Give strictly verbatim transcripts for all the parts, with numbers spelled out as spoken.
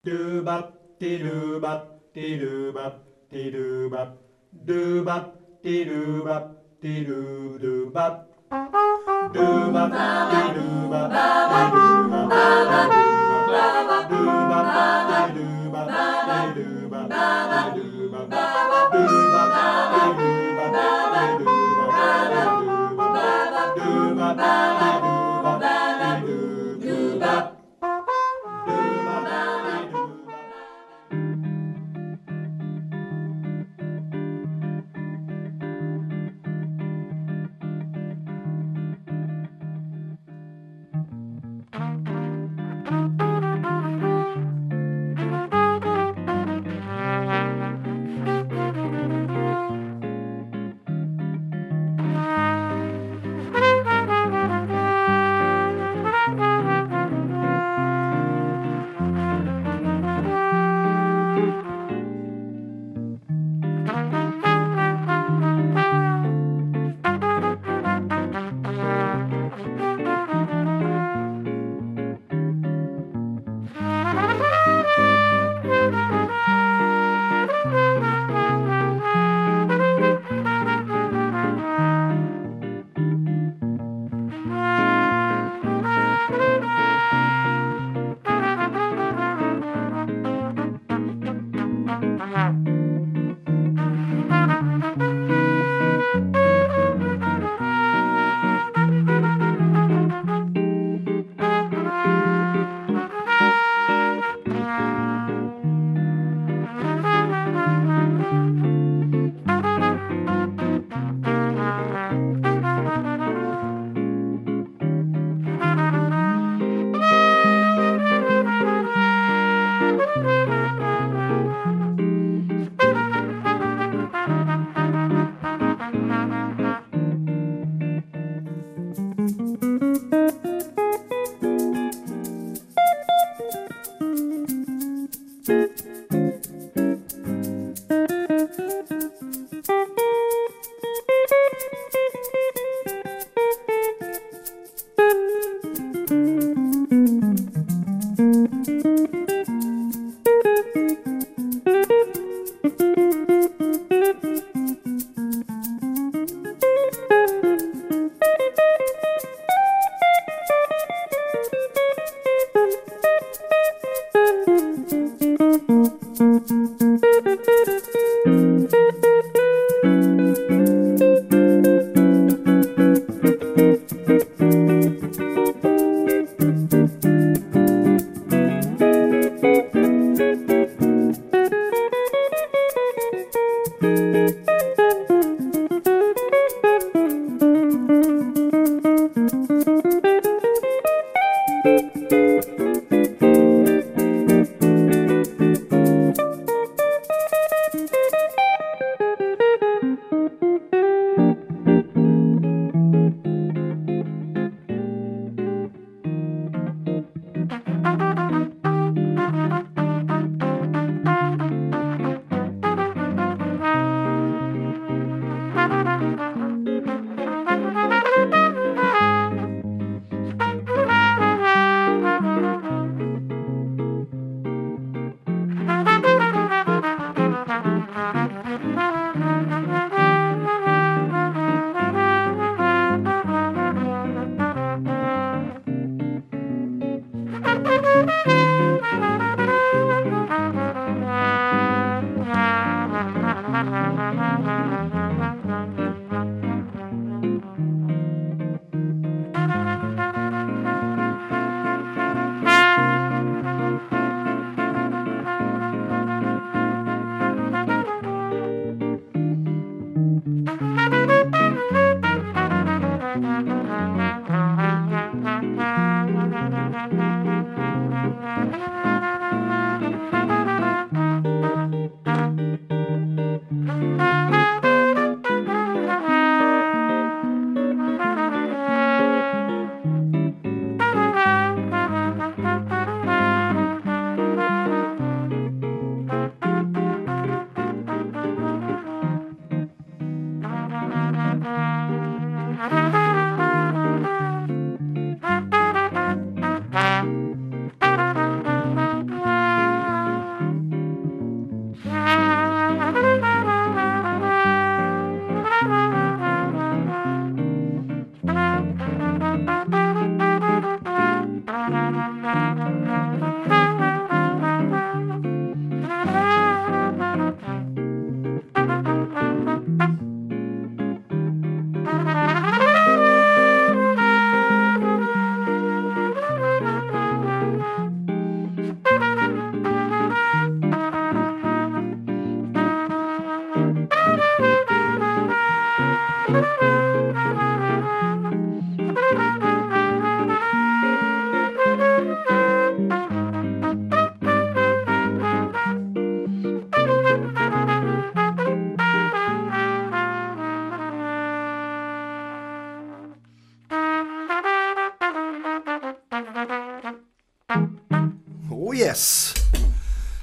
Do bop, dee doo bop, dee doo bop, dee doo bop, do bop, dee doo bop, dee doo doo bop, do bop, dee doo bop, dee doo bop, do bop, dee doo bop, dee doo bop, dee doo bop, do bop, dee doo bop, dee doo bop, do bop, dee doo bop, dee doo doo bop.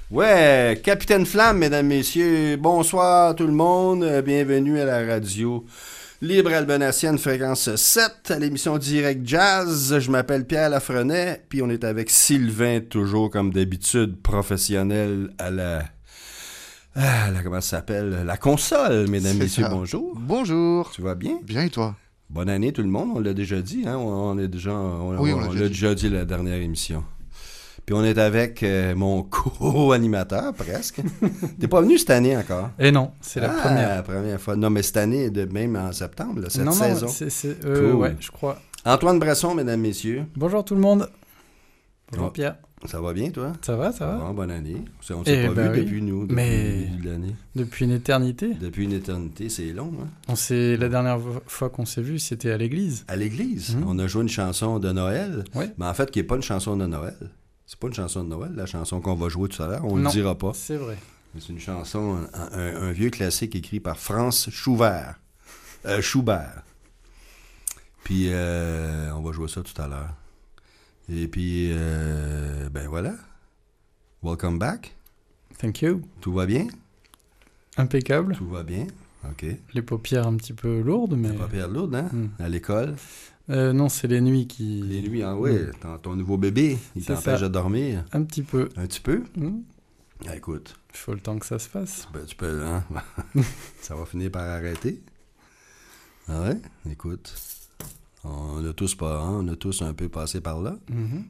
Ouais, Capitaine Flamme, mesdames, messieurs, bonsoir tout le monde, euh, bienvenue à la radio Libre Albenacienne, fréquence sept, à l'émission Direct Jazz. Je m'appelle Pierre Lafrenet, puis on est avec Sylvain, toujours comme d'habitude, professionnel à la... Ah, la comment ça s'appelle? La console, mesdames, C'est messieurs, ça. bonjour. Bonjour. Tu vas bien? Bien et toi? Bonne année tout le monde, on l'a déjà dit, hein? On, on est déjà, on, Oui, on, on l'a on déjà l'a dit. déjà dit la dernière émission. Puis on est avec euh, mon co-animateur, presque. T'es pas venu cette année encore? Et non, c'est la Ah, première. la première fois. Non, mais cette année, de, même en septembre, là, cette non, saison. non, c'est, c'est, euh, Cool. ouais, je crois. Antoine Bresson, mesdames, messieurs. Bonjour tout le monde. Bonjour Oh. Pierre. Ça va bien, toi? Ça va, ça va? Bon, bonne année. On ne s'est Eh pas ben vu oui. depuis nous, depuis Mais- le début de l'année. Depuis une éternité. Depuis une éternité, c'est long, hein? On s'est, la dernière vo- fois qu'on s'est vu, c'était à l'église. À l'église, Mhm. on a joué une chanson de Noël, Ouais. mais en fait, qui n'est pas une chanson de Noël. C'est pas une chanson de Noël, la chanson qu'on va jouer tout à l'heure. On ne le Non. dira pas. C'est vrai. Mais c'est une chanson, un, un- un vieux classique écrit par Franz Schubert. Euh, Schubert. Puis, euh, on va jouer ça tout à l'heure. Et puis, euh, ben voilà. Welcome back. Thank you. Tout va bien? Impeccable. Tout va bien. OK. Les paupières un petit peu lourdes, mais... T'as pas perdre lourde, hein? Hmm. À l'école. Euh, non, c'est les nuits qui... Les nuits, hein, oui. Hmm. Ton, ton nouveau bébé, il C'est t'empêche ça. de dormir. Un petit peu. Un petit peu? Hmm. Ah, écoute, Il faut le temps que ça se fasse. ben, tu peux, hein? Ça va finir par arrêter. Ah ouais? Écoute, on a tous pas, hein? On a tous un peu passé par là. Mhm.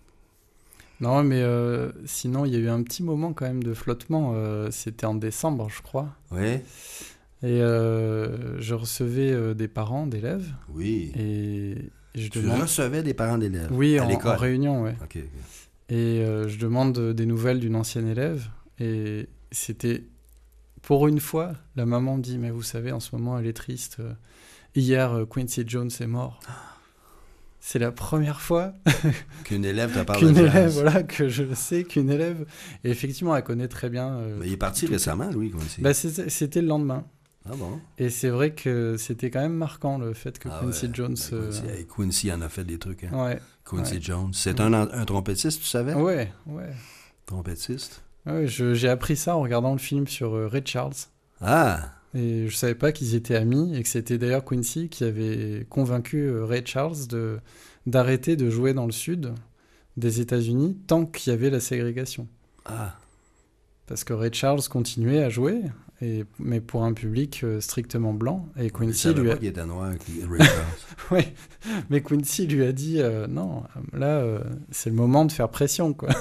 Non, mais euh, sinon, il y a eu un petit moment quand même de flottement. euh, c'était en décembre, je crois. Oui? Et euh, je recevais euh, des parents d'élèves. Oui. Et je Tu demande... recevais des parents d'élèves? Oui, à en, l'école? en réunion, ouais. OK. ok. Et euh, je demande des nouvelles d'une ancienne élève. Et c'était, pour une fois, la maman me dit, mais vous savez, en ce moment, elle est triste. Euh, Hier, euh, Quincy Jones est mort. C'est la première fois Qu'une élève te parle qu'une de jazz. élève, voilà, que je sais qu'une élève... Et effectivement, elle connaît très bien... euh, Mais il est parti tout- récemment, lui, Quincy. Bah, c'était, c'était le lendemain. Ah bon? Et c'est vrai que c'était quand même marquant, le fait que Ah Quincy ouais. Jones... Ben, euh, Quincy, hey, Quincy en a fait des trucs, hein? Ouais, Quincy ouais. Jones. C'est un, un trompettiste, tu savais? ouais, ouais. Trompettiste. Ouais, je- j'ai appris ça en regardant le film sur euh, Ray Charles. Ah! Et je savais pas qu'ils étaient amis et que c'était d'ailleurs Quincy qui avait convaincu euh, Ray Charles de, d'arrêter de jouer dans le sud des États-Unis tant qu'il y avait la ségrégation. Ah! Parce que Ray Charles continuait à jouer, et, mais pour un public euh, strictement blanc. Et Il Quincy savait lui pas a... qu'il était noir, qui- Ray Charles. Ouais, mais Quincy lui a dit euh, non, là euh, c'est le moment de faire pression, quoi.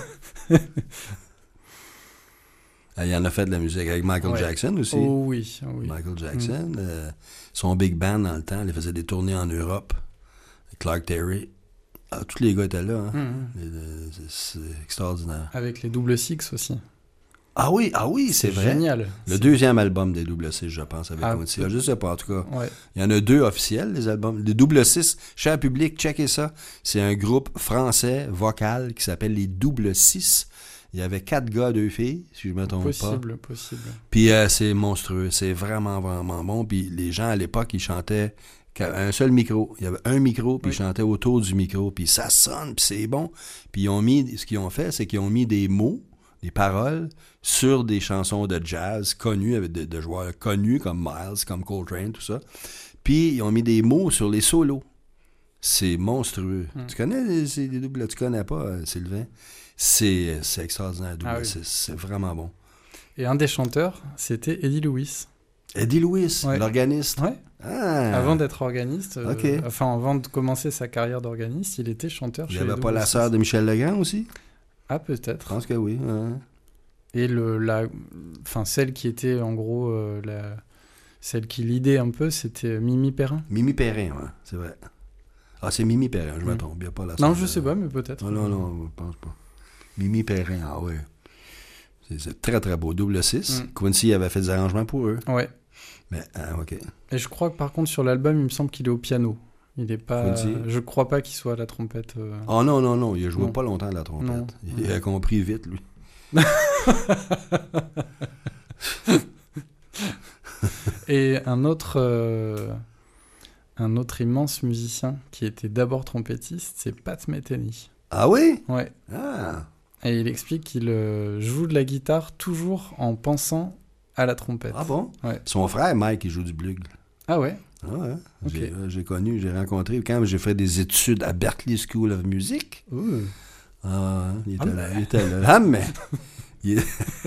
Ah, il en a fait de la musique avec Michael Ouais. Jackson aussi. Oh oui, oh oui. Michael Jackson. euh, son big band dans le temps, il faisait des tournées en Europe. Clark Terry. Ah, tous les gars étaient là. Hein. Mhm. Et, euh, c'est, c'est extraordinaire. Avec les double six aussi. Ah oui, ah oui, c'est, vrai. Génial. Le deuxième album des double six, je pense, avec Ah, Quincy. Je sais pas, en tout cas. Ouais. Il y en a deux officiels, les albums. Les double six, cher public, checkez ça. C'est un groupe français vocal qui s'appelle les double six. Il y avait quatre gars, deux filles, si je me trompe pas. Possible, possible. Puis euh, c'est monstrueux, c'est vraiment, vraiment bon. Puis les gens, à l'époque, ils chantaient qu'à un seul micro. Il y avait un micro, puis Oui. ils chantaient autour du micro. Puis ça sonne, puis c'est bon. Puis ils ont mis, ce qu'ils ont fait, c'est qu'ils ont mis des mots, des paroles, sur des chansons de jazz connues, avec de, de joueurs connus, comme Miles, comme Coltrane, tout ça. Puis ils ont mis des mots sur les solos. C'est monstrueux. Mm. Tu connais les, ces- les doubles, tu connais pas, euh, Sylvain? C'est, c'est extraordinaire, double Ah oui. six. C'est vraiment bon. Et un des chanteurs, c'était Eddie Lewis. Eddie Lewis, Ouais. l'organiste. Ouais. Ah. Avant d'être organiste, euh, Ok. enfin avant de commencer sa carrière d'organiste, il était chanteur Il chez n'y les avait pas Double la Six. sœur de Michel Legrand aussi? Ah Je peut-être. pense que oui. hein. Et le la, enfin celle qui était en gros euh, la, celle qui lidait un peu, c'était Mimi Perrin. Mimi Perrin, ouais, c'est vrai. Ah, c'est Mimi Perrin, je me Mm. trompe. Il y a pas la Non, sœur je de- sais pas, mais peut-être. Non, non, non, je pense pas. Mimi Perrin, ah oui. C'est, c'est très, très beau. Double six. Mm. Quincy avait fait des arrangements pour eux. Ouais. Mais, ah, OK. Et je crois que par contre sur l'album, il me semble qu'il est au piano. Il est pas. Quincy. Je crois pas qu'il soit à la trompette. euh. Oh non, non, non, il a joué Non. pas longtemps à la trompette. Non. Il a compris vite, lui. Et un autre, euh, un autre immense musicien qui était d'abord trompettiste, c'est Pat Metheny. Ah oui? Ouais. Ah, Et il explique qu'il euh, joue de la guitare toujours en pensant à la trompette. Ah bon? Ouais. Son frère, Mike, il joue du bugle. Ah ouais? Ah ouais. Ok. J'ai, euh, j'ai connu, j'ai rencontré quand j'ai fait des études à Berklee School of Music. Ouh. Ah, il était Ah, là, mais- il était là. Ah, mais... il...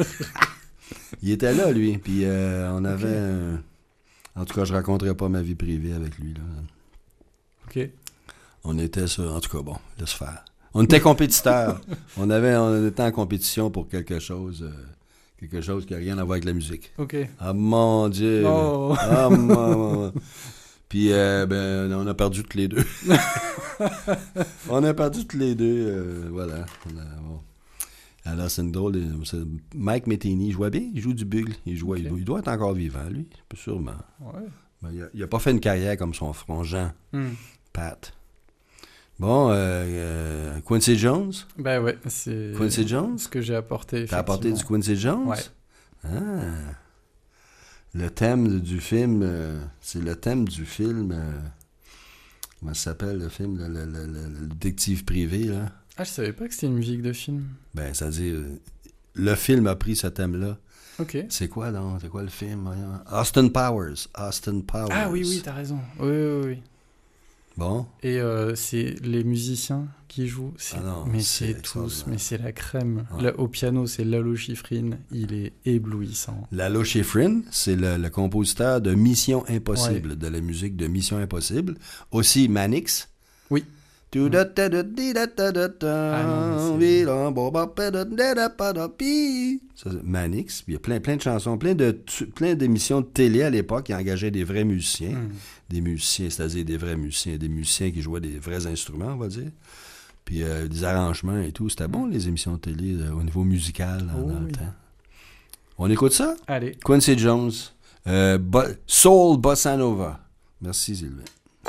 il était là, lui. Puis euh, on avait... un- En tout cas, je raconterai pas ma vie privée avec lui, là. Ok. On était sur... En tout cas, bon, laisse faire. On était compétiteurs. on, avait, on était en compétition pour quelque chose... euh, quelque chose qui n'a rien à voir avec la musique. Ok. Ah, mon Dieu! Oh. Ah, mon, mon, mon. Puis, euh, ben, on a perdu tous les deux. on a perdu tous les deux, euh, voilà. On a- bon. Alors, c'est une drôle... de- c'est- Mike Metheny, il jouait bien, il joue du bugle. Il, jouait, Ok. il, doit, il doit être encore vivant, lui, sûrement. Ouais. Ben, il, a, il a pas fait une carrière comme son frère Jean, Hmm. Pat. Bon, euh, euh, Quincy Jones? Bah ouais, c'est Quincy Jones? ce que j'ai apporté. T'as apporté du effectivement. Quincy Jones? Ouais. Ah. Le thème du film, euh, c'est le thème du film... euh, comment ça s'appelle, le film? Le, le- le- le- le détective privé, là. Ah, je savais pas que c'était une musique de film. Ben, ça veut dire... euh, le film a pris ce thème-là. Ok. C'est quoi, donc? C'est quoi le film? Voyons. Austin Powers. Austin Powers. Ah oui, oui, t'as raison. Oui, oui, oui. Bon. Et euh, c'est les musiciens qui jouent. C'est... Ah non, mais c'est c'est tous, extraordinaire. mais c'est la crème. Ouais. Là, au piano, c'est Lalo Schifrin. Il est éblouissant. Lalo Schifrin, c'est le, le compositeur de Mission Impossible, de la musique de Mission Impossible. Aussi Manix. Oui. Tu Mm. da ta da di da ta da ta, Ah non, mais c'est- vi la bo ba pa da da da pa da pi. Ça, c'est Manix. Puis il y a plein, plein de chansons, plein, de, tu- plein d'émissions de télé à l'époque qui engageaient des vrais musiciens. Hmm. Des musiciens, c'est-à-dire des vrais musiciens, des musiciens qui jouaient des vrais instruments, on va dire. Puis euh, des arrangements et tout. C'était bon, les émissions de télé euh, au niveau musical dans, Oh dans le oui. temps. On écoute ça? Allez. Quincy Jones, euh, Bo- Soul Bossa Nova. Merci, Sylvain.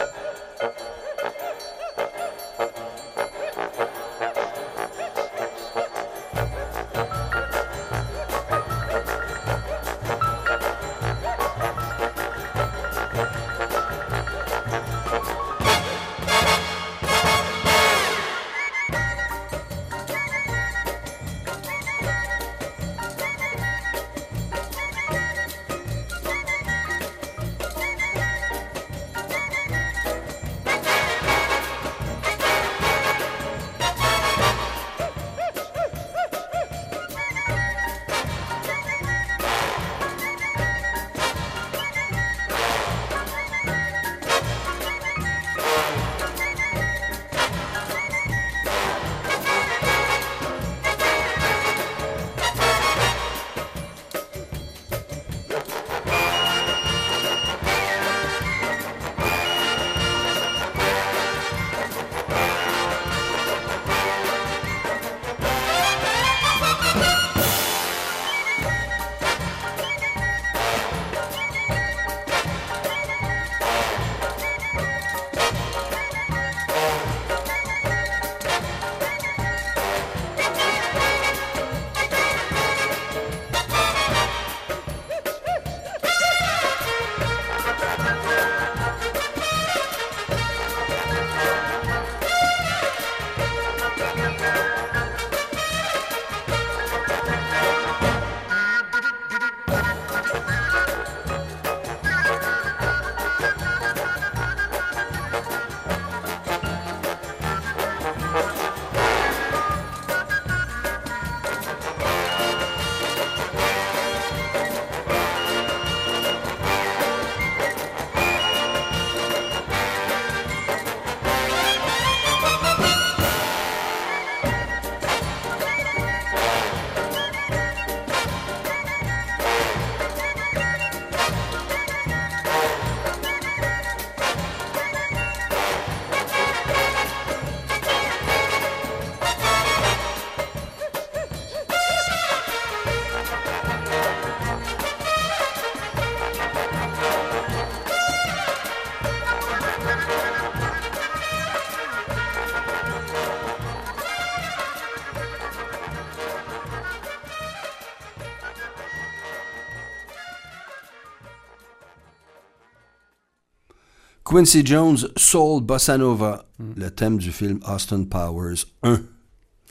Quincy Jones, Soul Bossa Nova, Mm. le thème du film Austin Powers un.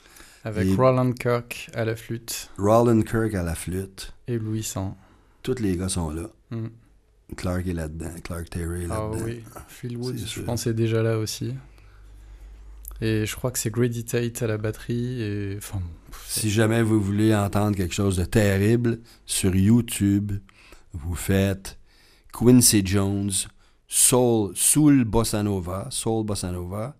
Avec Et- Roland Kirk à la flûte Roland Kirk à la flûte. et Louis San. Tous les gars sont là. Mm. Clark est là-dedans. Clark Terry est Ah là-dedans. oui, Phil Woods, C'est je sûr. pense, est déjà là aussi. Et je crois que c'est Grady Tate à la batterie. Et enfin, pff, Si jamais vous voulez entendre quelque chose de terrible, sur YouTube, vous faites Quincy Jones, Soul, Soul Bossa Nova, Soul Bossa Nova,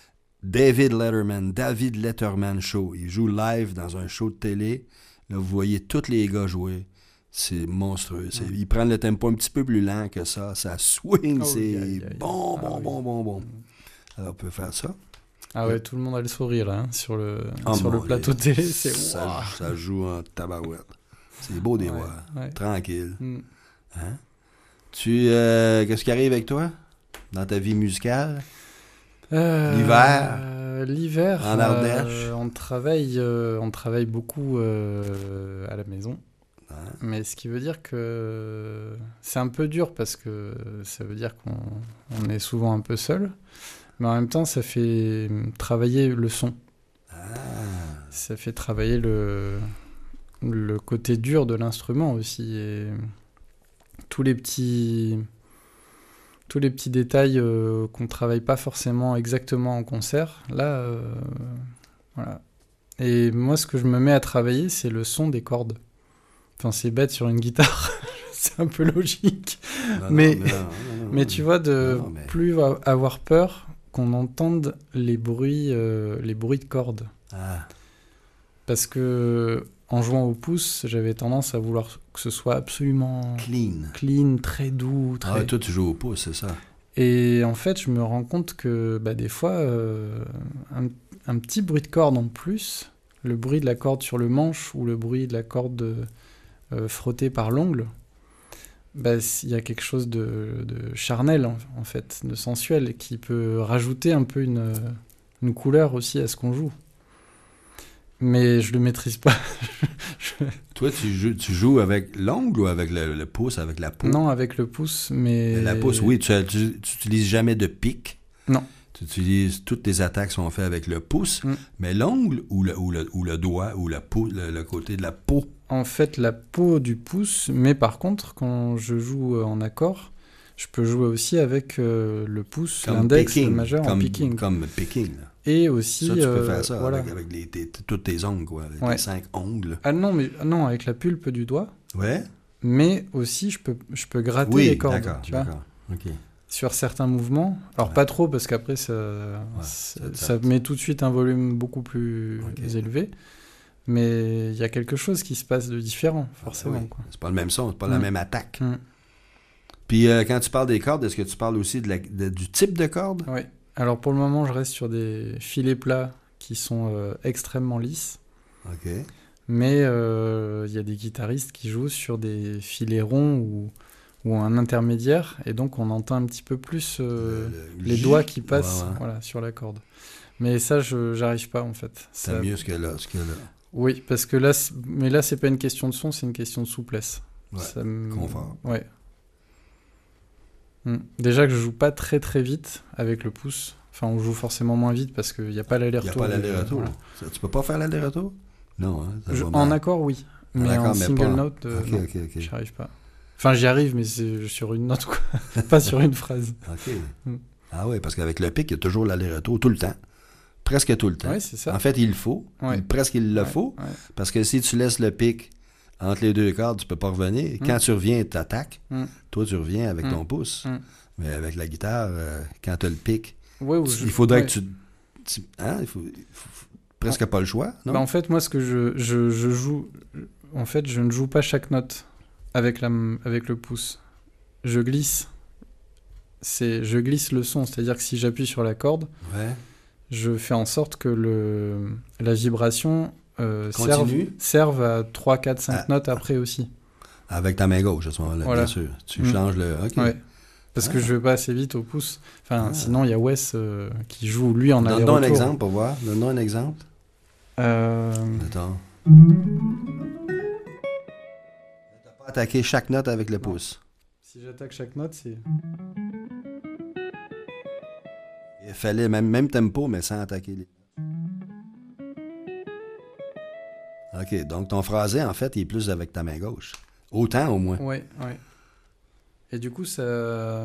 David Letterman, David Letterman Show. Il joue live dans un show de télé. Là, vous voyez tous les gars jouer. C'est monstrueux. C'est- Mm. Ils prennent le tempo un petit peu plus lent que ça. Ça swing, Oh, c'est aïe, aïe, aïe. bon, Ah bon, oui. bon, bon, bon. Mm. Alors, on peut faire ça. Ah ouais, tout le monde a le sourire là, hein, sur le, Oh, sur le mon plateau Dieu. de télé. C'est ça, Ouah. ça joue en tabarouette. C'est beau des Ouais, voir. ouais. Tranquille. Mm. Hein? Tu, euh, qu'est-ce qui arrive avec toi dans ta vie musicale? Euh, L'hiver? euh, L'hiver. En Ardèche? euh, on travaille, euh, on travaille beaucoup euh, à la maison. Hein? Mais ce qui veut dire que c'est un peu dur parce que ça veut dire qu'on on est souvent un peu seul. Mais en même temps, ça fait travailler le son. Ah, Ça fait travailler le, le côté dur de l'instrument aussi. Et tous les petits, tous les petits détails euh, qu'on ne travaille pas forcément exactement en concert, là, euh, voilà. Et moi, ce que je me mets à travailler, c'est le son des cordes. Enfin, c'est bête sur une guitare, c'est un peu logique. non, Mais- non, non, non, non, Mais non. tu vois, de Non, mais- plus a- avoir peur qu'on entende les bruits, euh, les bruits de cordes. Ah, Parce que en jouant au pouce, j'avais tendance à vouloir que ce soit absolument clean. clean, très doux, très... Ah, toi, tu joues au pouce, c'est ça. Et en fait, je me rends compte que bah, des fois, euh, un, un petit bruit de corde en plus, le bruit de la corde sur le manche ou le bruit de la corde euh, frottée par l'ongle, bah, il y a quelque chose de, de charnel, en, en fait, de sensuel, et qui peut rajouter un peu une, une couleur aussi à ce qu'on joue. Mais je le maîtrise pas. Je- Toi, tu joues, tu joues avec l'ongle ou avec le, le pouce, avec la peau? Non, avec le pouce, mais... Mais la pouce, oui, tu, tu, tu utilises jamais de pic. Non. Tu utilises, toutes tes attaques sont faites avec le pouce, Mm. mais l'ongle ou le, ou, le, ou le doigt ou la peau, le, le côté de la peau. En fait, la peau du pouce, mais par contre, quand je joue euh, en accord, je peux jouer aussi avec euh, le pouce, Comme l'index, le picking, majeur comme, en picking. Comme picking. là. Et aussi... Ça, tu peux euh, faire ça voilà. avec, avec les, tes, toutes tes ongles, quoi, avec Ouais. les cinq ongles. Ah non, mais ah non, avec la pulpe du doigt, Ouais? mais aussi je peux, je peux gratter Oui, les cordes, d'accord, tu vois, d'accord. OK. sur certains mouvements. Alors Ouais. pas trop, parce qu'après, ça, ça- ça, ça- ça met tout de suite un volume beaucoup plus Ok. élevé. Mais il y a quelque chose qui se passe de différent, forcément. Oui. Quoi. C'est pas le même son, c'est pas la Mm. même attaque. Mm. Puis euh, quand tu parles des cordes, est-ce que tu parles aussi de la- de- du type de corde? Ouais. Alors pour le moment, je reste sur des filets plats qui sont euh, extrêmement lisses. OK. Mais euh, il y a des guitaristes qui jouent sur des filets ronds ou, ou un intermédiaire. Et donc on entend un petit peu plus euh, Le- le les j- doigts qui passent Ouais, ouais. voilà, sur la corde. Mais ça, je j'arrive pas en fait. C'est Ça- mieux ce que là. Ce que là. Oui, parce que là, c'est- mais là, c'est pas une question de son, c'est une question de souplesse. Ouais, Ça me- confort. Ouais. Hmm. Déjà que je joue pas très très vite avec le pouce. Enfin, on joue forcément moins vite parce qu'il n'y a pas Il n'y a l'aller-retour. pas de- l'aller-retour. voilà. Ça, tu peux pas faire l'aller-retour? Non, hein? ça Je- va en mal. accord, oui. En Mais accord, en mais single pas en- note, euh, OK, non, OK, OK. j'y arrive pas. Enfin, j'y arrive, mais c'est sur une note, quoi. Pas sur une phrase. OK. Mm. Ah oui, parce qu'avec le pic, il y a toujours l'aller-retour, tout le temps. Presque tout le temps. Oui, c'est ça. En fait, il le faut. Ouais. Il- presque il le Ouais, faut. ouais. Parce que si tu laisses le pic entre les deux cordes, tu peux pas revenir. Mm. Quand tu reviens, tu attaques. Mm. Toi, tu reviens avec Mm. ton pouce. Mm. Mais avec la guitare, euh, quand tu as le pic, Ouais, ou tu- je- il faudrait ouais. que tu... tu- hein? Il faut, il faut- faut- presque pas le choix, non? Bah, en fait, moi, ce que je, je, je joue... En fait, je ne joue pas chaque note avec, la, avec le pouce. Je glisse. C'est, je glisse le son. C'est-à-dire que si j'appuie sur la corde, Ouais. je fais en sorte que le, la vibration euh, serve, Continue. serve à trois, quatre, cinq Ah. notes après aussi. Avec ta main gauche, à ce moment-là, Voilà. bien sûr. Tu Mm. changes le... OK. Ouais. Parce Ah. que je vais pas assez vite au pouce. Enfin, Ah. sinon, il y a Wes euh, qui joue, lui, en Donne-nous aller-retour. un exemple pour voir. Donne-nous un exemple. Euh, Attends. T'as pas attaqué chaque note avec le pouce. si j'attaque chaque note, c'est... Il fallait même, même tempo, mais sans attaquer les... OK. Donc, ton phrasé, en fait, il est plus avec ta main gauche. Autant, au moins. Ouais, ouais. Et du coup, ça...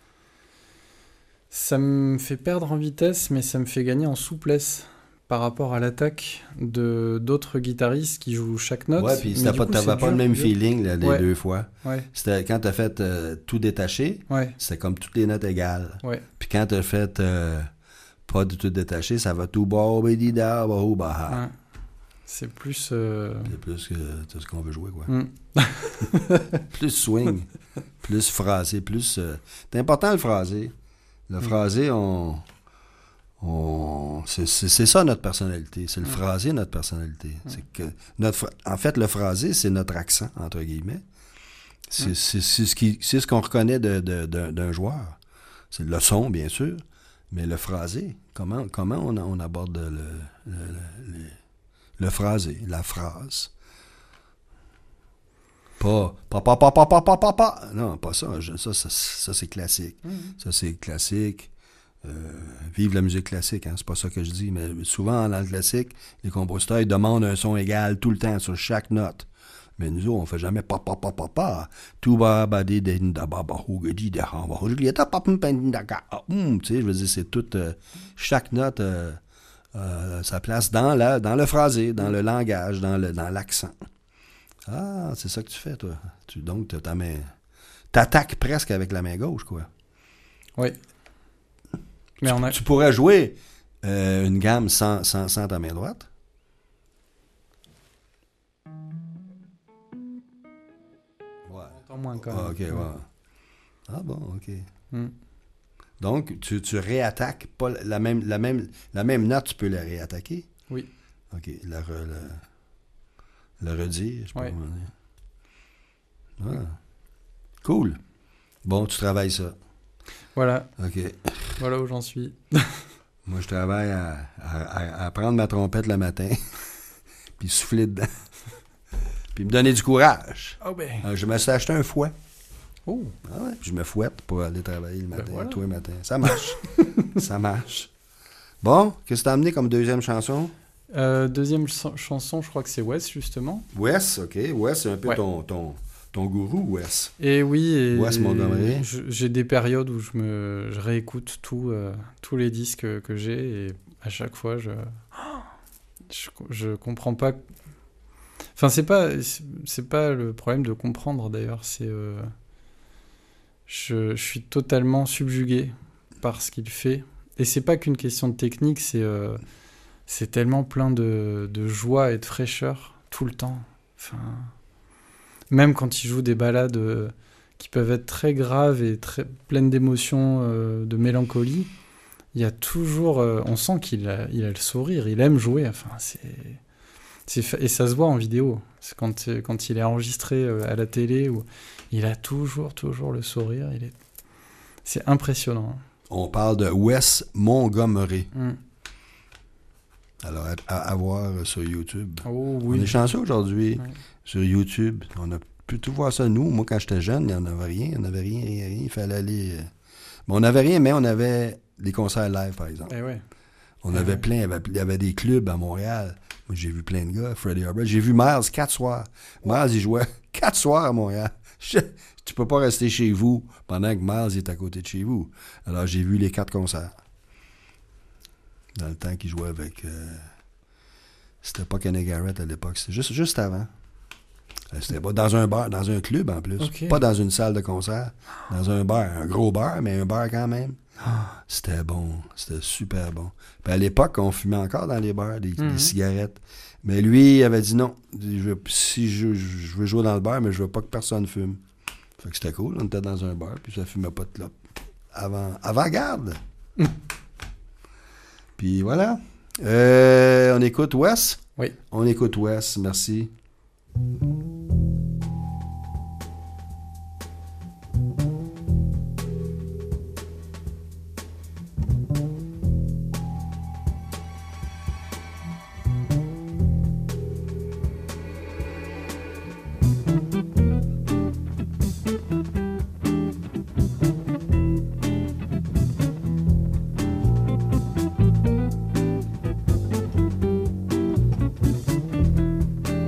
Ça me fait perdre en vitesse, mais ça me fait gagner en souplesse par rapport à l'attaque de d'autres guitaristes qui jouent chaque note. Ouais, puis Mais t'as du pas, coup, t'avais c'est pas le dur, même dur. feeling là, les Ouais. deux fois. Ouais, C'était quand t'as fait euh, tout détaché, ouais, c'était comme toutes les notes égales. ouais. Puis quand t'as fait euh, pas du tout détaché, ça va tout bas, bidi da, bah, oh, bah, ah. Ouais. C'est plus... euh, C'est plus que c'est ce qu'on veut jouer, quoi. hmm. Plus swing, plus phrasé, plus. euh, C'est important le phrasé. Le phrasé, on. on c'est, c'est, c'est ça notre personnalité. C'est le Mm. phrasé notre personnalité. C'est que notre, phra- en fait, le phrasé, c'est notre accent, entre guillemets. C'est, Mm. c'est, c'est ce, qui, c'est ce qu'on reconnaît de, de- d'un, d'un joueur. C'est le son, bien sûr, mais le phrasé, comment, comment on, on aborde le, le, le, le- le phrasé, la phrase. Pas pa pa pa pa pa pa pa pa. Non, pas ça. Je- ça, ça, ça, c'est classique. Mm. Ça, c'est classique. Euh, vive la musique classique, hein, c'est pas ça que je dis, mais souvent dans le classique, les compositeurs ils demandent un son égal tout le temps sur chaque note. Mais nous autres, on fait jamais pa pa pa pa pa. Tout ba ba di da da ba ba hu ga di da ha ba hu li ta pa pum pen da ga. Hum, tu sais, je veux dire, c'est toute euh, chaque note euh, euh, sa place dans la dans le phrasé, dans le langage, dans le dans l'accent. Ah, c'est ça que tu fais, toi. Tu, donc, t'as ta main. T'attaques presque avec la main gauche, quoi. Oui. Mais on a... Tu pourrais jouer euh, une gamme sans, sans, sans ta main droite. Ouais. On entend moins quand même. Ah, ok, ouais. Ah bon, ok. Mm. Donc, tu, tu réattaques pas la même, la, même, la même note, tu peux la réattaquer? Oui. Ok, la, re, la, la redire, je sais pas Ouais. comment dire. Ah. Cool. Bon, tu travailles ça. Voilà, Ok. voilà où j'en suis. Moi, je travaille à, à, à- à prendre ma trompette le matin, puis souffler dedans, puis me donner du courage. Oh ben. Euh, je me suis acheté un fouet. Oh. Ah ouais, puis je me fouette pour aller travailler le Ben matin, voilà. tous les matins. Ça marche. Ça marche. Bon, qu'est-ce que t'as amené comme deuxième chanson? Euh, deuxième ch- chanson, je crois que c'est Wes, justement. Wes, OK. Wes, c'est un peu Ouais. ton, ton, ton gourou, Wes. Et oui, et Wes Montgomery. je- j'ai des périodes où je me je réécoute tout, euh, tous les disques que, que j'ai et à chaque fois je je, je comprends pas. Enfin, c'est pas c'est pas le problème de comprendre d'ailleurs, c'est euh, je, je suis totalement subjugué par ce qu'il fait et c'est pas qu'une question de technique, c'est euh, c'est tellement plein de, de joie et de fraîcheur tout le temps. Enfin, même quand il joue des ballades euh, qui peuvent être très graves et très pleines d'émotions, euh, de mélancolie, il y a toujours, euh, on sent qu'il a, il a le sourire, il aime jouer. Enfin, c'est, c'est fa- et ça se voit en vidéo. C'est quand, euh, quand il est enregistré euh, à la télé, où il a toujours, toujours le sourire. Il est, c'est impressionnant. On parle de Wes Montgomery. Mm. Alors, à, à- à voir sur YouTube. Oh On est oui. chanceux aujourd'hui Ouais. sur YouTube. On a pu tout voir ça. Nous, moi, quand j'étais jeune, il n'y en avait rien. Il n'y en avait rien, rien, rien. Il fallait aller... euh, Mais on n'avait rien, mais on avait des concerts live, par exemple. Eh ouais. On Eh avait ouais. plein, il y avait, il y avait des clubs à Montréal. Moi, j'ai vu plein de gars, Freddie Hubbard. J'ai vu Miles quatre soirs. Miles, il jouait quatre soirs à Montréal. Je- tu peux pas rester chez vous pendant que Miles est à côté de chez vous. Alors, j'ai vu les quatre concerts. Dans le temps qu'il jouait avec... euh, C'était pas Kenny Garrett à l'époque, c'était juste, juste avant. Euh, C'était pas dans un bar, dans un club en plus. Ok. Pas dans une salle de concert. Dans un bar. Un gros bar, mais un bar quand même. Ah. C'était bon. C'était super bon. Puis à l'époque, on fumait encore dans les bars des, Mhm. des cigarettes. Mais lui, il avait dit non. Je veux- si je, je veux jouer dans le bar, mais je veux pas que personne fume. Fait que c'était cool. On était dans un bar, puis ça fumait pas de clope. Avant, avant-garde. Puis voilà. Euh, on écoute Wes? Oui. On écoute Wes, merci. Thank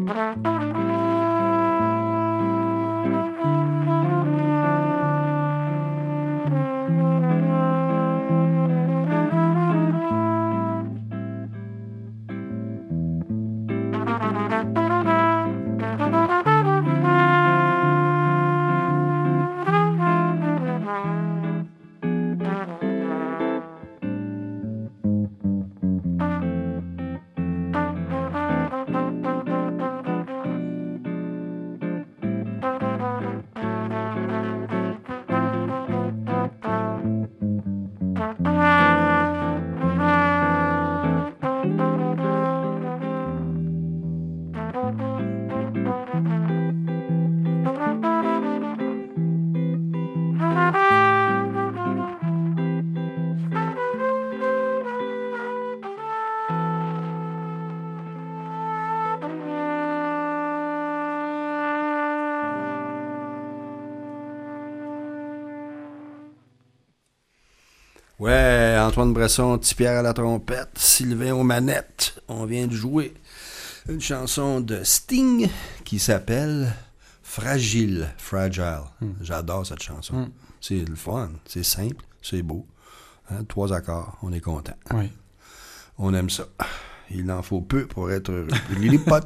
Ouais, Antoine Bresson, Petit Pierre à la trompette, Sylvain aux manettes. On vient de jouer une chanson de Sting qui s'appelle Fragile. Fragile. Mm. J'adore cette chanson. Mm. C'est le fun, c'est simple, c'est beau. Hein, trois accords, on est content. Oui. On aime ça. Il en faut peu pour être heureux. Il pas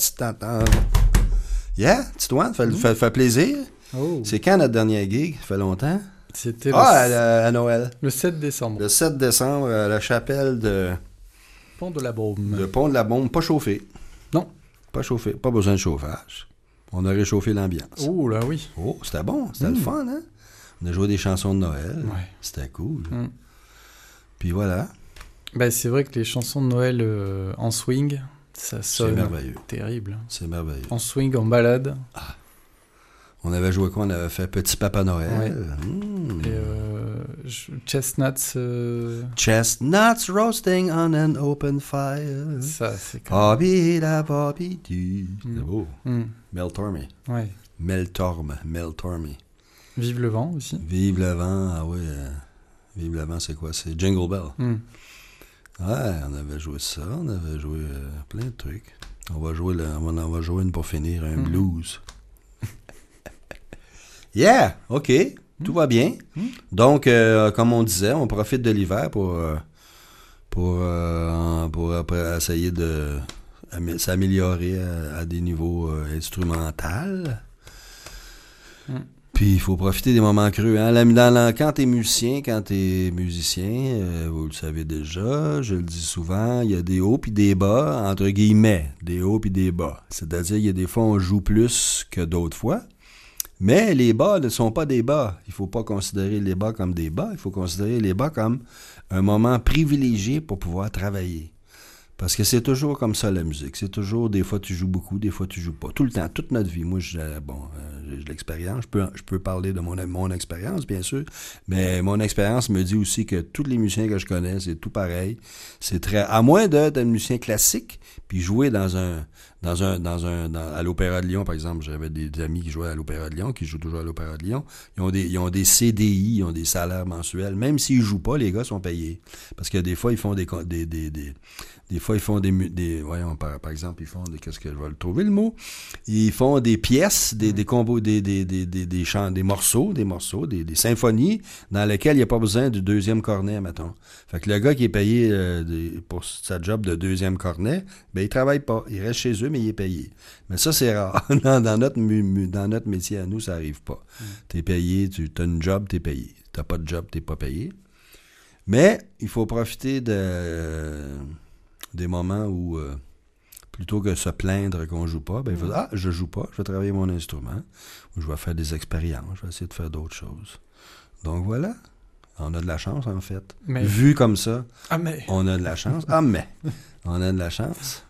Yeah, Titoine, fait, mm. fait, fait plaisir. Oh. C'est quand notre dernière gig? Ça fait longtemps? C'était ah, le... à, à Noël. Le sept décembre. Le sept décembre, à la chapelle de... Pont de la Baume. Le Pont de la Baume, pas chauffé. Non. Pas chauffé, pas besoin de chauffage. On a réchauffé l'ambiance. Oh, là oui. Oh, c'était bon, c'était mmh. le fun, hein? On a joué des chansons de Noël. Ouais. C'était cool. Mmh. Puis voilà. Ben, c'est vrai que les chansons de Noël euh, en swing, ça sonne... C'est merveilleux. Terrible. C'est merveilleux. En swing, en balade. Ah. On avait joué quoi? On avait fait Petit Papa Noël. Ouais. Mmh. Et euh, Chestnuts... Euh... Chestnuts roasting on an open fire. Ça, c'est quand même... la Bobby du... Mmh. C'est beau. Mmh. Mel Torme. Ouais. Mel Torme. Mel Torme. Vive le vent aussi. Vive le vent, ah oui. Euh... Vive le vent, c'est quoi? C'est Jingle Bell. Mmh. Ouais, on avait joué ça. On avait joué euh, plein de trucs. On va jouer, le... on va jouer une pour finir, un mmh. blues. Yeah, OK, mmh. tout va bien. Mmh. Donc, euh, comme on disait, on profite de l'hiver pour, euh, pour, euh, pour après essayer de amé- s'améliorer à, à des niveaux euh, instrumentaux. Mmh. Puis, il faut profiter des moments creux. Hein? La, dans la, quand tu es musicien, quand tu es musicien, euh, vous le savez déjà, je le dis souvent, il y a des hauts puis des bas, entre guillemets, des hauts puis des bas. C'est-à-dire, il y a des fois, on joue plus que d'autres fois. Mais les bas ne sont pas des bas. Il ne faut pas considérer les bas comme des bas. Il faut considérer les bas comme un moment privilégié pour pouvoir travailler. Parce que c'est toujours comme ça, la musique. C'est toujours, des fois, tu joues beaucoup, des fois, tu joues pas. Tout le temps, toute notre vie. Moi, j'ai, bon, euh, j'ai de l'expérience. Je peux, je peux parler de mon, mon expérience, bien sûr. Mais mon expérience me dit aussi que tous les musiciens que je connais, c'est tout pareil. C'est très... À moins d'être un musicien classique, puis jouer dans un... Dans un, dans un, dans, à l'Opéra de Lyon, par exemple, j'avais des, des amis qui jouaient à l'Opéra de Lyon, qui jouent toujours à l'Opéra de Lyon. Ils ont des, ils ont des C D I, ils ont des salaires mensuels. Même s'ils jouent pas, les gars sont payés. Parce que des fois, ils font des, des, des, des des fois, ils font des, des voyons, par, par exemple, ils font des, qu'est-ce que je vais le trouver le mot? Ils font des pièces, des, des combos, des, des, des, des, des chants, des morceaux, des morceaux, des, des symphonies, dans lesquelles il n'y a pas besoin du deuxième cornet, mettons. Fait que le gars qui est payé euh, des, pour sa job de deuxième cornet, ben, il travaille pas. Il reste chez eux, mais il est payé. Mais ça, c'est rare. dans, dans, notre, dans notre métier à nous, ça n'arrive pas. Mm. T'es payé, tu as une job, t'es payé. T'as pas de job, t'es pas payé. Mais il faut profiter de, euh, des moments où, euh, plutôt que se plaindre qu'on joue pas, ben, il faut dire, ah, je joue pas, je vais travailler mon instrument, ou je vais faire des expériences, je vais essayer de faire d'autres choses. Donc voilà. On a de la chance, en fait. Mais... Vu comme ça, ah, mais... on a de la chance. Ah, mais on a de la chance.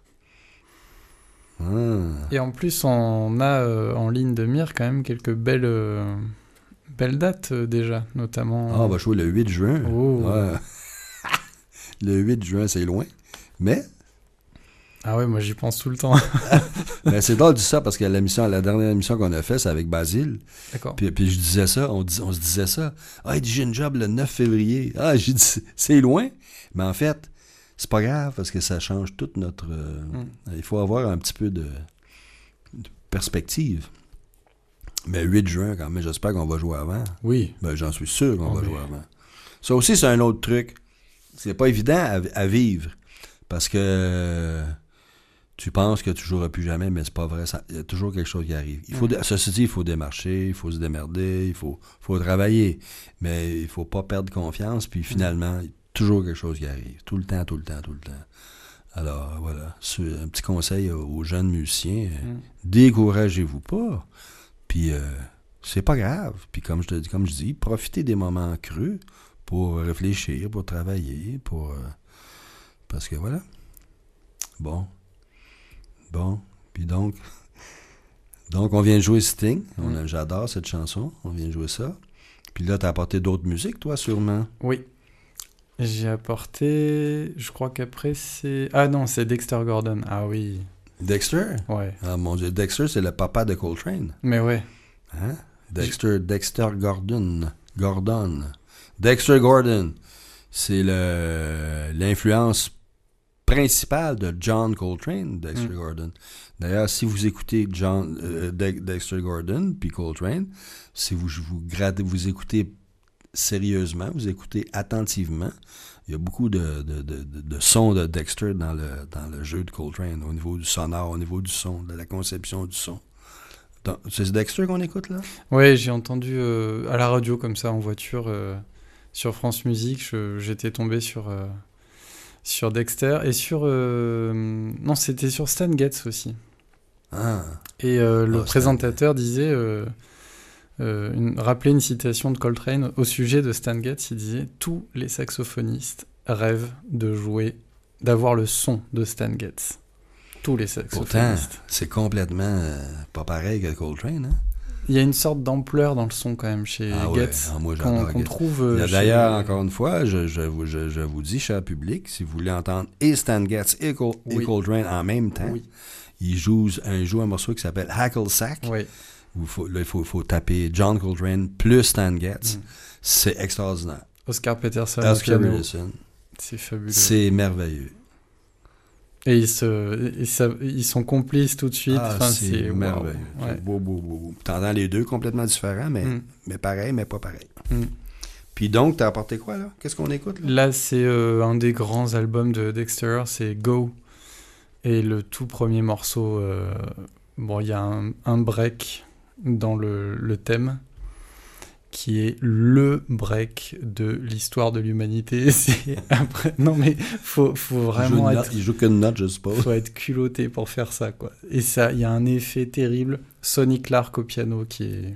Ah. Et en plus, on a euh, en ligne de mire quand même quelques belles, euh, belles dates euh, déjà, notamment... Ah, on va jouer le huit juin. Oh. Ouais. Le huit juin, c'est loin. Mais... Ah ouais, moi j'y pense tout le temps. Mais c'est drôle de ça parce que la, mission, la dernière émission qu'on a faite, c'est avec Basile. D'accord. Puis, puis je disais ça, on, dis, on se disait ça. Ah, il dit j'ai une job le neuf février. Ah, j'ai dit c'est loin. Mais en fait, c'est pas grave parce que ça change toute notre. Euh, mm. Il faut avoir un petit peu de. perspective. Mais huit juin, quand même, j'espère qu'on va jouer avant. Oui. Ben, j'en suis sûr qu'on Oh, va mais... jouer avant. Ça aussi, c'est un autre truc. C'est pas évident à, à vivre. Parce que euh, tu penses que tu joueras plus jamais, mais c'est pas vrai. Il y a toujours quelque chose qui arrive. Il faut, Mm. Ceci dit, il faut démarcher, il faut se démerder, il faut, faut travailler. Mais il faut pas perdre confiance. Puis finalement, il y a toujours quelque chose qui arrive. Tout le temps, tout le temps, tout le temps. Alors, voilà. Un petit conseil aux jeunes musiciens. Mm. Découragez-vous pas. Puis, euh, c'est pas grave. Puis, comme je te dis, comme je dis, profitez des moments creux pour réfléchir, pour travailler, pour... Euh, parce que voilà. Bon. Bon. Puis donc... donc, on vient de jouer Sting. On a, j'adore cette chanson. On vient de jouer ça. Puis là, t'as apporté d'autres musiques, toi, sûrement? Oui. J'ai apporté... Je crois qu'après, c'est... Ah non, c'est Dexter Gordon. Ah oui. Dexter? Ouais. Ah mon Dieu, Dexter, c'est le papa de Coltrane. Mais ouais. Hein? Dexter, Dexter Gordon. Gordon. Dexter Gordon. C'est le, l'influence principale de John Coltrane, Dexter mm. Gordon. D'ailleurs, si vous écoutez John, euh, De- Dexter Gordon puis Coltrane, si vous, vous, gradez, vous écoutez sérieusement, vous écoutez attentivement, il y a beaucoup de, de, de, de, de sons de Dexter dans le, dans le jeu de Coltrane, au niveau du sonore, au niveau du son, de la conception du son. Donc, c'est Dexter qu'on écoute, là? Oui, j'ai entendu euh, à la radio, comme ça, en voiture, euh, sur France Musique, je, j'étais tombé sur, euh, sur Dexter, et sur... Euh, non, c'était sur Stan Getz aussi. Ah. Et euh, le oh, présentateur Stan... disait... Euh, Euh, une, rappeler une citation de Coltrane au sujet de Stan Getz. Il disait « Tous les saxophonistes rêvent de jouer, d'avoir le son de Stan Getz. » Tous les saxophonistes. Pourtant, c'est complètement euh, pas pareil que Coltrane, hein? Il y a une sorte d'ampleur dans le son quand même chez ah Getz, ouais. ah, moi, qu'on, qu'on trouve... Euh, chez... D'ailleurs, encore une fois, je, je, vous, je, je vous dis, cher public, si vous voulez entendre et Stan Getz et, Col- oui. et Coltrane en même temps, oui. il, joue, il joue un morceau qui s'appelle Hacklesack. Oui. Où faut, là, il faut, faut taper John Coltrane plus Stan Getz. Mm. C'est extraordinaire. Oscar Peterson. Oscar Peterson. C'est fabuleux. C'est merveilleux. Et ils, se, ils, se, ils sont complices tout de suite. Ah, enfin, c'est, c'est merveilleux. Wow. Ouais. C'est beau, beau, beau, beau. T'entends les deux complètement différents, mais, mm. mais pareil, mais pas pareil. Mm. Puis donc, t'as apporté quoi, là? Qu'est-ce qu'on écoute, là? Là, c'est euh, un des grands albums de Dexter, c'est Go. Et le tout premier morceau, euh, bon, il y a un, un break dans le, le thème, qui est le break de l'histoire de l'humanité. C'est après... Non, mais faut, faut vraiment il être... Note, il joue qu'une note, je suppose. Faut être culotté pour faire ça, quoi. Et ça, il y a un effet terrible. Sonny Clark au piano qui est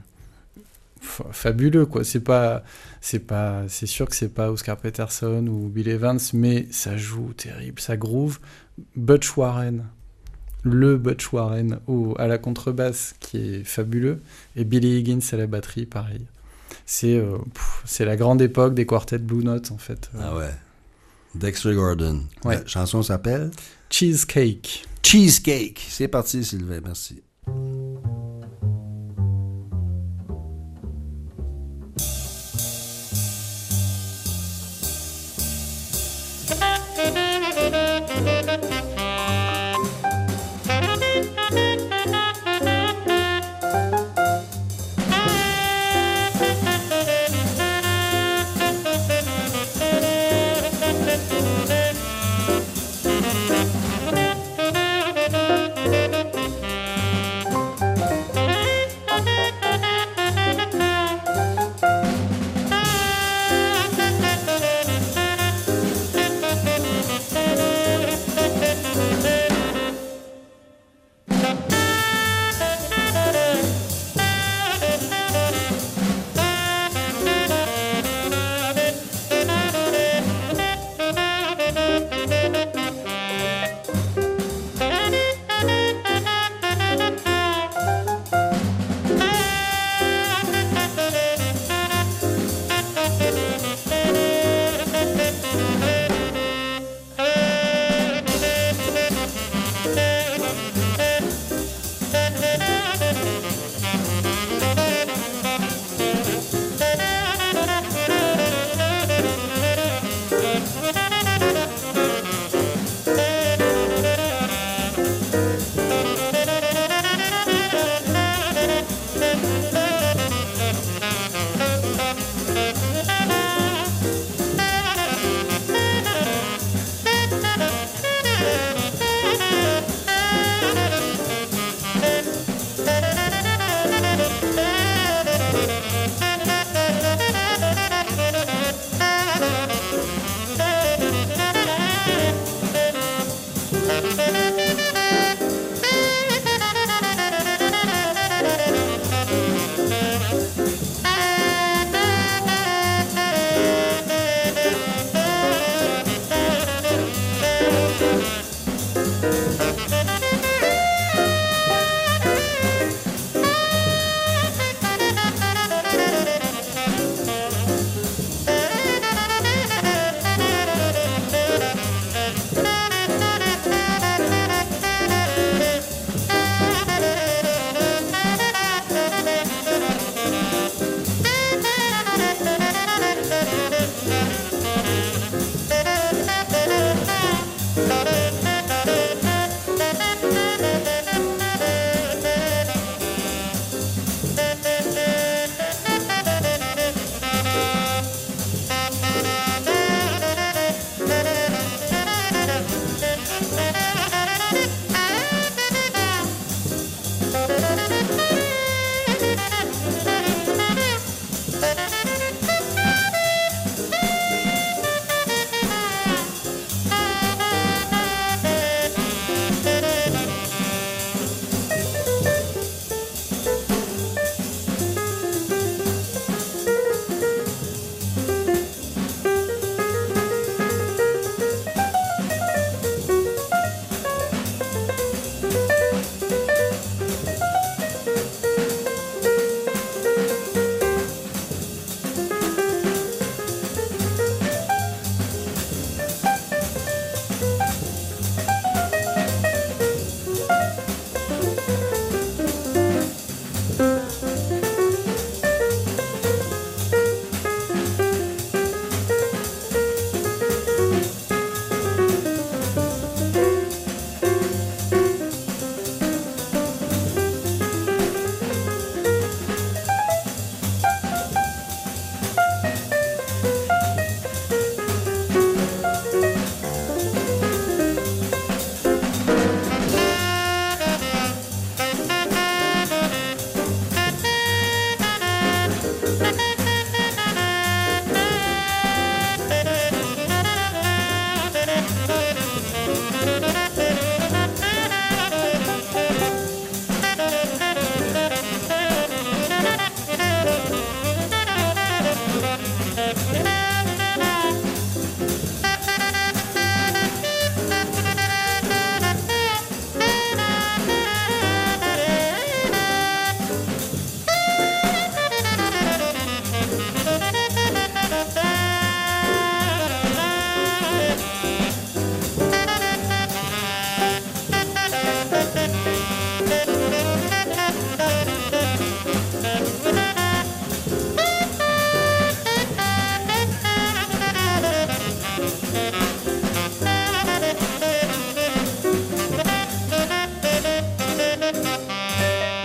f- fabuleux, quoi. C'est pas... C'est pas... C'est sûr que c'est pas Oscar Peterson ou Bill Evans, mais ça joue terrible, ça groove. Butch Warren... le Butch Warren au, à la contrebasse qui est fabuleux, et Billy Higgins à la batterie, pareil. C'est, euh, pff, c'est la grande époque des quartets Blue Note, en fait. Ah ouais. Dexter Gordon. Ouais. La chanson s'appelle Cheesecake. Cheesecake. C'est parti, Sylvain, merci.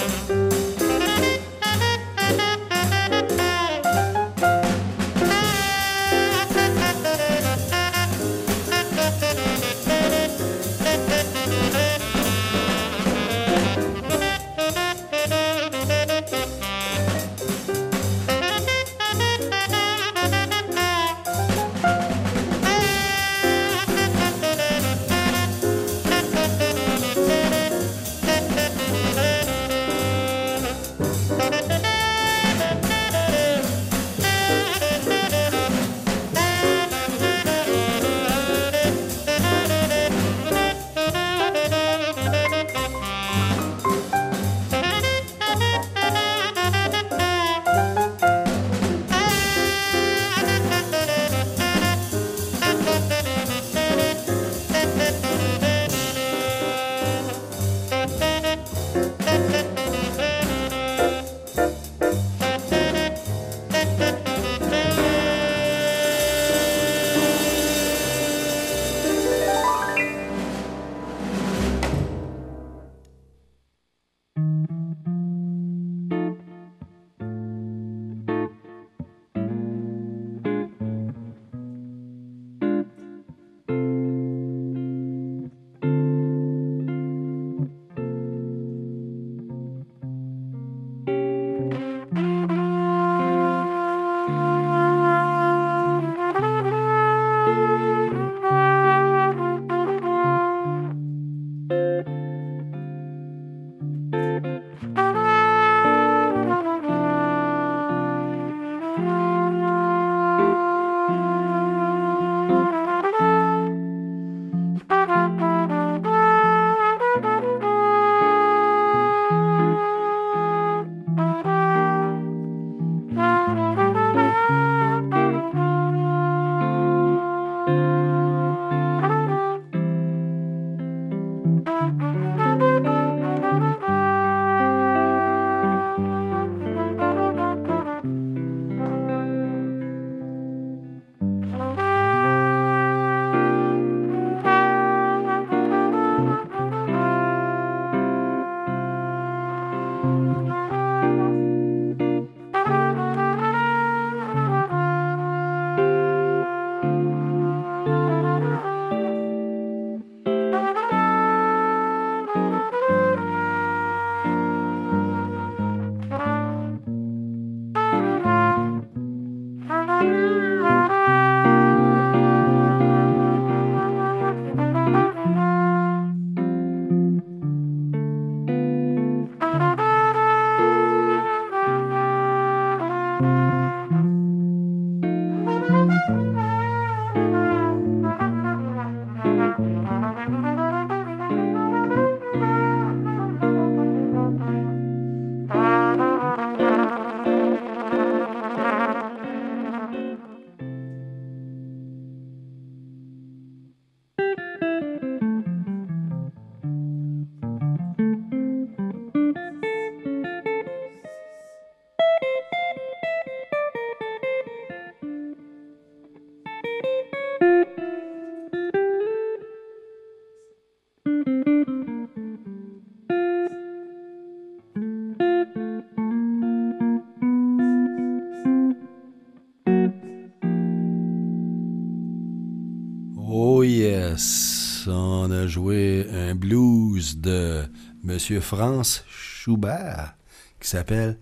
On a joué un blues de Monsieur Franz Schubert qui s'appelle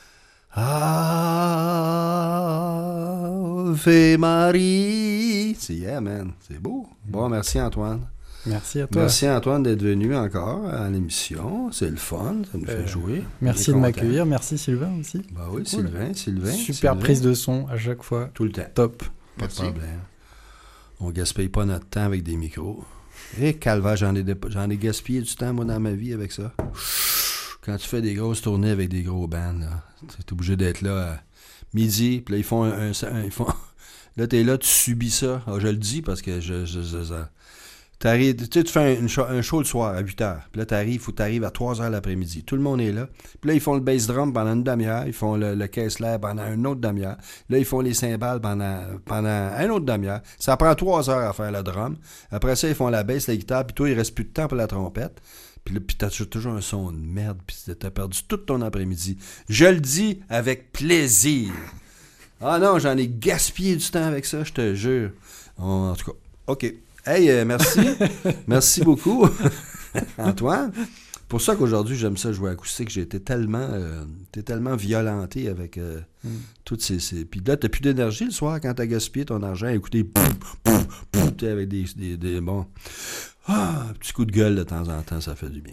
Ave Marie. C'est yeah, man. C'est beau. Bon, merci Antoine. Merci à toi. Merci Antoine d'être venu encore à l'émission. C'est le fun, ça nous euh, fait jouer. Merci de m'accueillir. Merci Sylvain aussi. Bah oui, cool. Sylvain, Sylvain. Super Sylvain. Prise de son à chaque fois. Tout le temps. Top. Pas merci. De problème. On gaspille pas notre temps avec des micros. Et calvaire, j'en ai, de, j'en ai gaspillé du temps, moi, dans ma vie avec ça. Quand tu fais des grosses tournées avec des gros bands, là, t'es obligé d'être là à midi, puis là, ils font un... un, un ils font... Là, t'es là, tu subis ça. Alors, je le dis parce que je... je, je, je t'arrives, tu sais, tu fais un show, un show le soir à huit heures. Puis là, t'arrives, il faut que t'arrives à trois heures l'après-midi. Tout le monde est là. Puis là, ils font le bass drum pendant une demi-heure. Ils font le, le caisse-l'air pendant une autre demi-heure. Là, ils font les cymbales pendant, pendant une autre demi-heure. Ça prend trois heures à faire le drum. Après ça, ils font la bass, la guitare. Puis toi, il reste plus de temps pour la trompette. Puis là, puis t'as toujours un son de merde, puis t'as perdu tout ton après-midi. Je le dis avec plaisir. Ah non, j'en ai gaspillé du temps avec ça, je te jure. En tout cas, OK. Hey, euh, merci. Merci beaucoup, Antoine. Pour ça qu'aujourd'hui, j'aime ça jouer acoustique. J'ai été tellement, euh, t'es tellement violenté avec euh, mm. toutes ces, ces... Puis là, t'as plus d'énergie le soir quand t'as gaspillé ton argent à écouter pouf, pouf, pouf, avec des, des, des... Bon... Ah, un petit coup de gueule de temps en temps, ça fait du bien.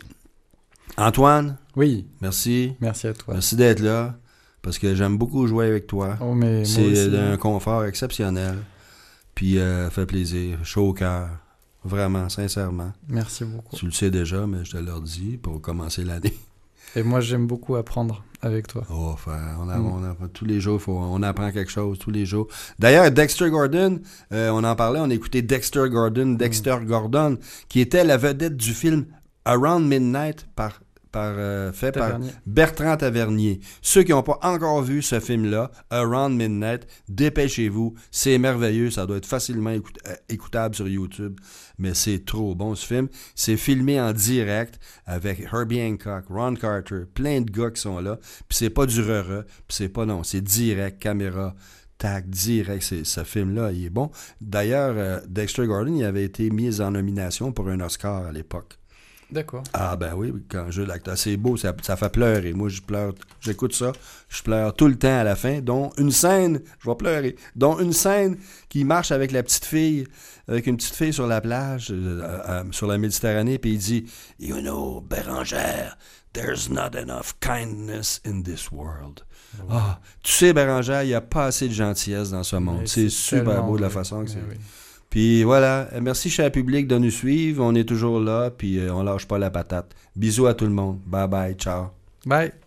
Antoine? Oui. Merci. Merci à toi. Merci d'être là, parce que j'aime beaucoup jouer avec toi. Oh, mais c'est d'un confort exceptionnel. Puis, euh, fait plaisir. Chaud au cœur. Vraiment, sincèrement. Merci beaucoup. Tu le sais déjà, mais je te le redis pour commencer l'année. Et moi, j'aime beaucoup apprendre avec toi. Oh, frère, on, a, mm. on apprend tous les jours, faut, on apprend quelque chose tous les jours. D'ailleurs, Dexter Gordon, euh, on en parlait, on écoutait Dexter Gordon, Dexter mm. Gordon, qui était la vedette du film Around Midnight par, par, euh, fait Tavernier. par Bertrand Tavernier. Ceux qui n'ont pas encore vu ce film-là, Around Midnight, dépêchez-vous, c'est merveilleux, ça doit être facilement écout- écoutable sur YouTube. Mais c'est trop bon ce film. C'est filmé en direct avec Herbie Hancock, Ron Carter, plein de gars qui sont là. Puis c'est pas du re-re, puis c'est pas non, c'est direct, caméra, tac, direct. C'est, ce film-là, il est bon. D'ailleurs, euh, Dexter Gordon, il avait été mis en nomination pour un Oscar à l'époque. D'accord. Ah ben oui, quand je l'acteur, c'est beau, ça, ça fait pleurer. Moi, je pleure, j'écoute ça, je pleure tout le temps à la fin, dont une scène, je vais pleurer, dont une scène qui marche avec la petite fille, avec une petite fille sur la plage, euh, euh, sur la Méditerranée, puis il dit « You know, Bérangère, there's not enough kindness in this world. Ouais. » Ah, tu sais, Bérangère, il n'y a pas assez de gentillesse dans ce monde. Ouais, c'est, c'est super beau de la façon que ouais, c'est... Oui. Puis voilà, merci cher public de nous suivre, on est toujours là, puis euh, on lâche pas la patate. Bisous à tout le monde, bye bye, ciao. Bye.